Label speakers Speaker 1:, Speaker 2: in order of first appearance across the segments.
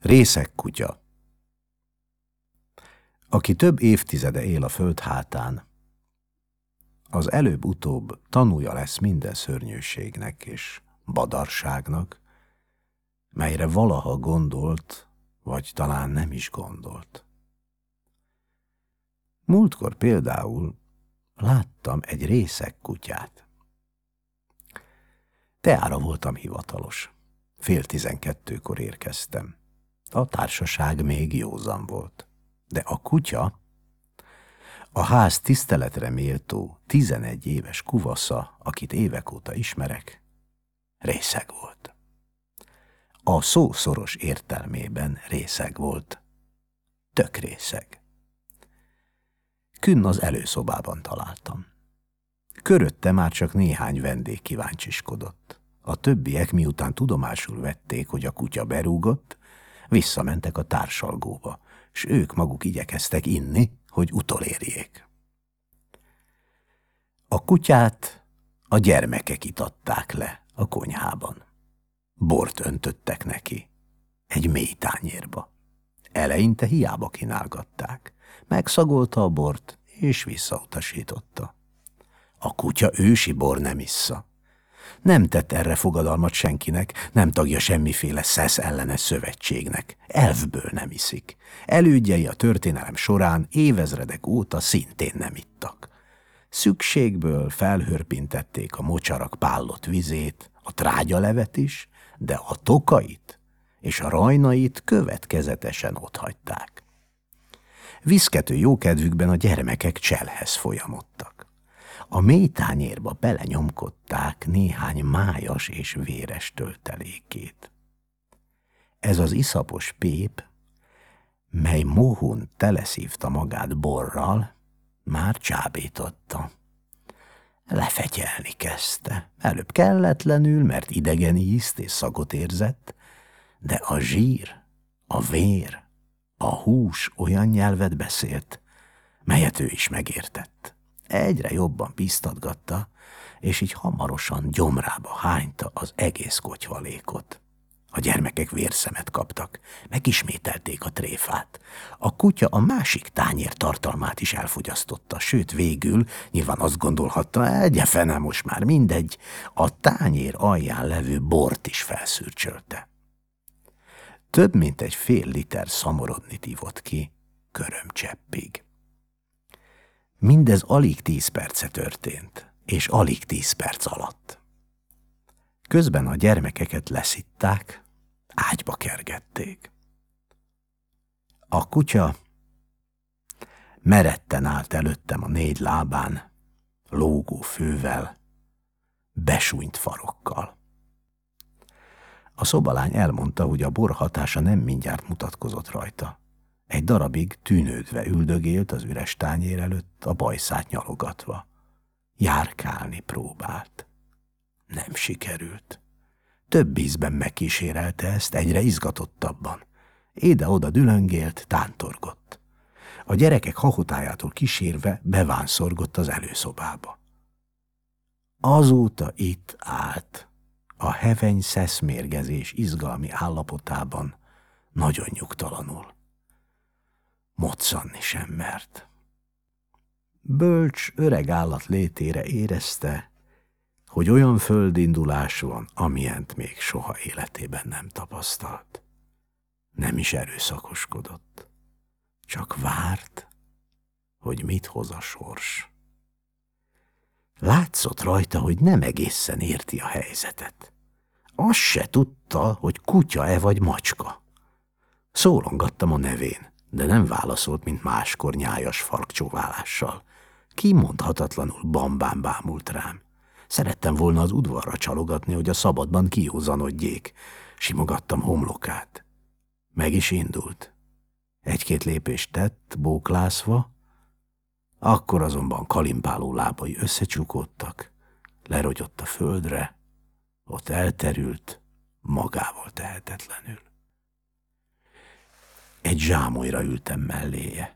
Speaker 1: Részeg kutya. Aki több évtizede él a föld hátán, az előbb-utóbb tanúja lesz minden szörnyűségnek és badarságnak, melyre valaha gondolt, vagy talán nem is gondolt. Múltkor például láttam egy részeg kutyát. Teára voltam hivatalos. 11:30 érkeztem. A társaság még józan volt. De a kutya, a ház tiszteletre méltó 11 éves kuvasza, akit évek óta ismerek, részeg volt. A szó szoros értelmében részeg volt. Tök részeg. Künn az előszobában találtam. Körötte már csak néhány vendég kíváncsiskodott. A többiek, miután tudomásul vették, hogy a kutya berúgott, visszamentek a társalgóba, s ők maguk igyekeztek inni, hogy utolérjék. A kutyát a gyermekek itatták le a konyhában. Bort öntöttek neki, egy mély tányérba. Eleinte hiába kínálgatták. Megszagolta a bort, és visszautasította. A kutya ősi bor nem issza. Nem tett erre fogadalmat senkinek, nem tagja semmiféle szesz ellenes szövetségnek. Elfből nem iszik. Elődjei a történelem során évezredek óta szintén nem ittak. Szükségből felhörpintették a mocsarak pállott vizét, a trágyalevet is, de a tokait és a rajnait következetesen otthagyták. Viszkető jókedvükben a gyermekek cselhez folyamodtak. A mély tányérba belenyomkodták néhány májas és véres töltelékét. Ez az iszapos pép, mely mohón teleszívta magát borral, már csábította. Lefetyelni kezdte. Előbb kelletlenül, mert idegen ízt és szagot érzett, de a zsír, a vér, a hús olyan nyelvet beszélt, melyet ő is megértett. Egyre jobban bíztatgatta, és így hamarosan gyomrába hányta az egész kotyvalékot. A gyermekek vérszemet kaptak, megismételték a tréfát. A kutya a másik tányér tartalmát is elfogyasztotta, sőt végül, nyilván azt gondolhatta, egye fene, most már mindegy, a tányér alján levő bort is felszürcsölte. Több mint egy fél liter szamorodnit ivott ki, körömcseppig. Mindez alig 10 perce történt, és alig 10 perc alatt. Közben a gyermekeket leszitták, ágyba kergették. A kutya meretten állt előttem a 4 lábán, lógó fővel, besújt farokkal. A szobalány elmondta, hogy a bor hatása nem mindjárt mutatkozott rajta. Egy darabig tűnődve üldögélt az üres tányér előtt, a bajszát nyalogatva. Járkálni próbált. Nem sikerült. Több ízben megkísérelte ezt, egyre izgatottabban. Ide-oda dülöngélt, tántorgott. A gyerekek hahotájától kísérve bevánszorgott az előszobába. Azóta itt állt, a heveny szeszmérgezés izgalmi állapotában, nagyon nyugtalanul. Moccanni sem mert. Bölcs, öreg állat létére érezte, hogy olyan földindulás van, amilyent még soha életében nem tapasztalt. Nem is erőszakoskodott, csak várt, hogy mit hoz a sors. Látszott rajta, hogy nem egészen érti a helyzetet. Azt se tudta, hogy kutya-e vagy macska. Szólongattam a nevén, de nem válaszolt, mint máskor nyájas farkcsóválással. Kimondhatatlanul bambán bámult rám. Szerettem volna az udvarra csalogatni, hogy a szabadban kijózanodjék. Simogattam homlokát. Meg is indult. 1-2 lépést tett, bóklászva, akkor azonban kalimpáló lábai összecsukódtak, lerogyott a földre, ott elterült, magával tehetetlenül. Egy zsámolyra ültem melléje.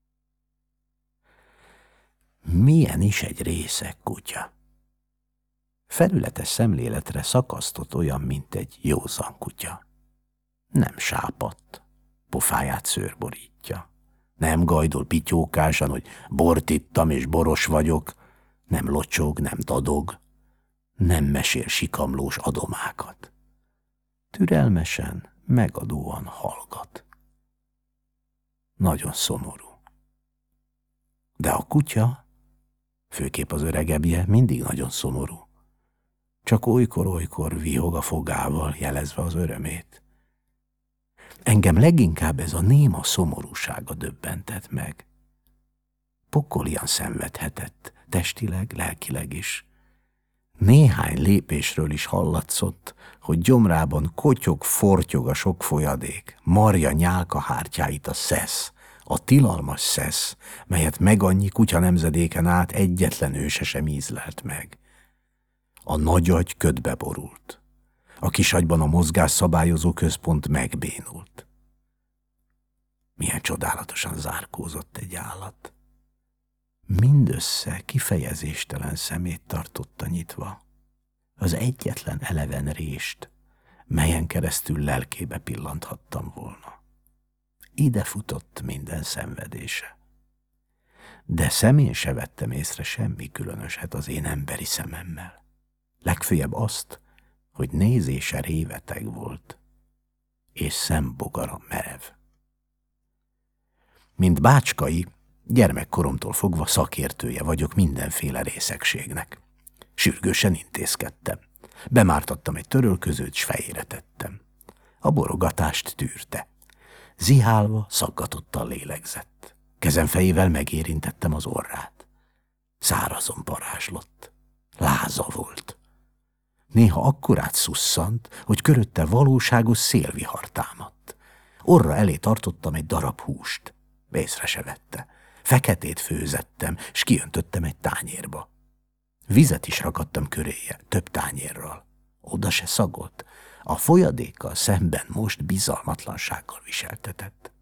Speaker 1: Milyen is egy részeg kutya. Felületes szemléletre szakasztott olyan, mint egy józan kutya. Nem sápadt, pofáját szőr borítja. Nem gajdol pityókásan, hogy bort ittam és boros vagyok, nem locsog, nem dadog, nem mesél sikamlós adomákat. Türelmesen, megadóan hallgat. Nagyon szomorú. De a kutya, főképp az öregebbje, mindig nagyon szomorú. Csak olykor-olykor vihog a fogával, jelezve az örömét. Engem leginkább ez a néma szomorúsága döbbentett meg. Pokolian szenvedhetett, testileg, lelkileg is. Néhány lépésről is hallatszott, hogy gyomrában kotyog, fortyog a sok folyadék, marja nyálka hártyáit a szesz, a tilalmas szesz, melyet meg annyi kutya nemzedéken át egyetlen őse sem ízlelt meg. A nagyagy ködbe borult. A kisagyban a mozgásszabályozó központ megbénult. Milyen csodálatosan zárkózott egy állat. Mindössze kifejezéstelen szemét tartotta nyitva. Az egyetlen eleven rést, melyen keresztül lelkébe pillanthattam volna. Ide futott minden szenvedése. De szemén se vettem észre semmi különöset az én emberi szememmel. Legfőjebb azt, hogy nézése réveteg volt, és szembogara merev. Mint Bácskai, gyermekkoromtól fogva szakértője vagyok mindenféle részegségnek. Sürgősen intézkedtem. Bemártattam egy törölközőt, s fejére tettem. A borogatást tűrte. Zihálva, szaggatottan lélegzett. Kezem fejével megérintettem az orrát. Szárazon parázslott. Láza volt. Néha akkorát szusszant, hogy körötte valóságos szélvihar támadt. Orra elé tartottam egy darab húst. Észre se vette. Feketét főzettem, s kiöntöttem egy tányérba. Vizet is rakadtam köréje, több tányérral. Oda se szagolt. A folyadékkal szemben most bizalmatlansággal viseltetett.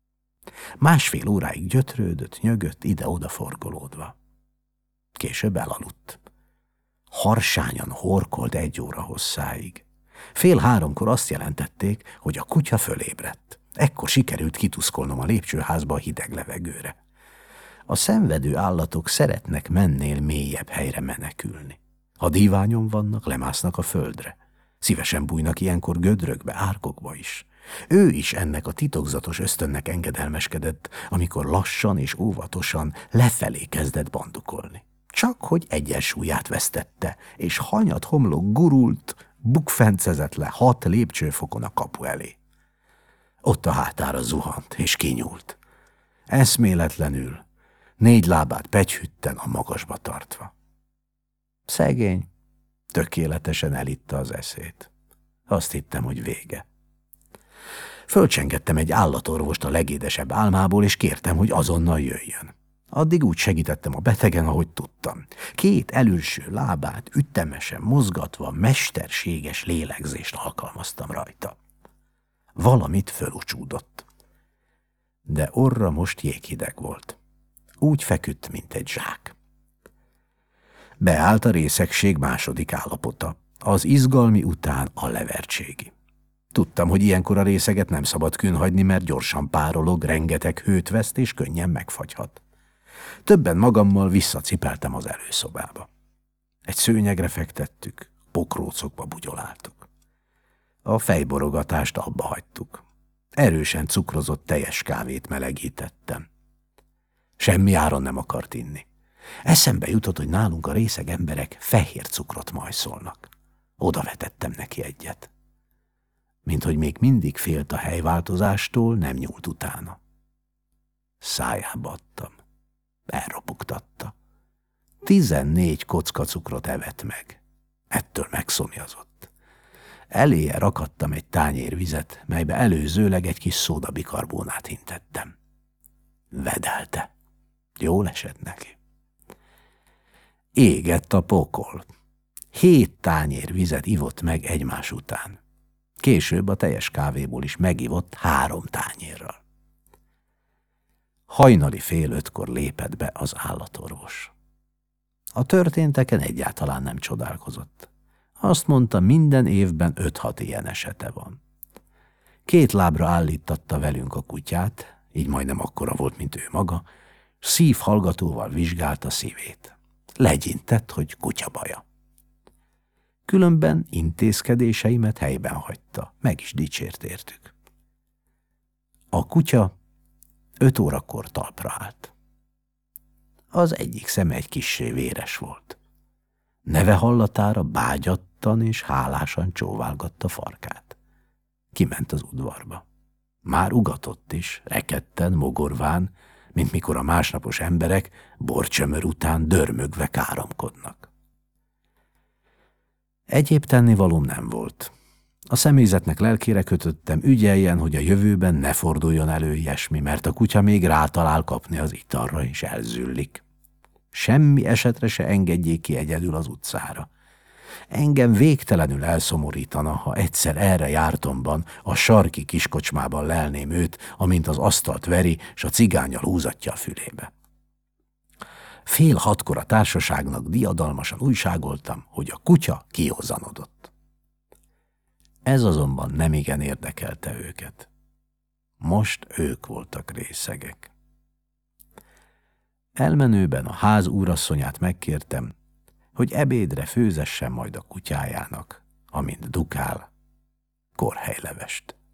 Speaker 1: Másfél óráig gyötrődött, nyögött, ide-oda forgolódva. Később elaludt. Harsányan horkolt 1 óra hosszáig. 2:30 azt jelentették, hogy a kutya fölébredt. Ekkor sikerült kituszkolnom a lépcsőházba a hideg levegőre. A szenvedő állatok szeretnek mennél mélyebb helyre menekülni. Ha díványon vannak, lemásznak a földre. Szívesen bújnak ilyenkor gödrökbe, árkokba is. Ő is ennek a titokzatos ösztönnek engedelmeskedett, amikor lassan és óvatosan lefelé kezdett bandukolni. Csak hogy egyensúlyát vesztette, és hanyat homlok gurult, bukfencezett le 6 lépcsőfokon a kapu elé. Ott a hátára zuhant, és kinyúlt. Eszméletlenül, 4 lábát pegyhütten a magasba tartva. Szegény tökéletesen elitta az eszét. Azt hittem, hogy vége. Fölcsengettem egy állatorvost a legédesebb álmából, és kértem, hogy azonnal jöjjön. Addig úgy segítettem a betegen, ahogy tudtam. 2 elülső lábát ütemesen mozgatva mesterséges lélegzést alkalmaztam rajta. Valamit fölucsúdott. De orra most jéghideg volt. Úgy feküdt, mint egy zsák. Beállt a részegség második állapota, az izgalmi után a levertségi. Tudtam, hogy ilyenkor a részeget nem szabad kőnhagyni, mert gyorsan párolog, rengeteg hőt veszt és könnyen megfagyhat. Többen magammal visszacipeltem az előszobába. Egy szőnyegre fektettük, pokrócokba bugyoláltuk. A fejborogatást abba hagytuk. Erősen cukrozott teljes kávét melegítettem. Semmi áron nem akart inni. Eszembe jutott, hogy nálunk a részeg emberek fehér cukrot majszolnak. Oda vetettem neki egyet. Minthogy még mindig félt a helyváltozástól, nem nyúlt utána. Szájába adtam. Elropogtatta. 14 kocka cukrot evett meg. Ettől megszomjazott. Eléje rakadtam egy tányér vizet, melybe előzőleg egy kis szódabikarbónát hintettem. Vedelte. Jól esett neki. Égett a pokol. 7 tányér vizet ivott meg egymás után. Később a teljes kávéból is megivott 3 tányérral. Hajnali 4:30 lépett be az állatorvos. A történteken egyáltalán nem csodálkozott. Azt mondta, minden évben 5-6 ilyen esete van. 2 lábra állítatta velünk a kutyát, így majdnem akkora volt, mint ő maga, szívhallgatóval vizsgálta szívét. Legyintett, hogy kutya baja. Különben intézkedéseimet helyben hagyta, meg is dicsért értük. A kutya 5 órakor talpra állt. Az egyik szeme egy kissé véres volt. Neve hallatára bágyattan és hálásan csóválgatta farkát. Kiment az udvarba. Már ugatott is, rekedten, mogorván, mint mikor a másnapos emberek borcsömör után dörmögve káromkodnak. Egyéb tennivalóm nem volt. A személyzetnek lelkére kötöttem, ügyeljen, hogy a jövőben ne forduljon elő ilyesmi, mert a kutya még rátalál kapni az italra, és elzüllik. Semmi esetre se engedjék ki egyedül az utcára. Engem végtelenül elszomorítana, ha egyszer erre jártomban, a sarki kiskocsmában lelném őt, amint az asztalt veri, s a cigánnyal húzatja a fülébe. 5:30 a társaságnak diadalmasan újságoltam, hogy a kutya kiózanodott. Ez azonban nemigen érdekelte őket. Most ők voltak részegek. Elmenőben a ház úrasszonyát megkértem, hogy ebédre főzessen majd a kutyájának, amint dukál, korhelylevest.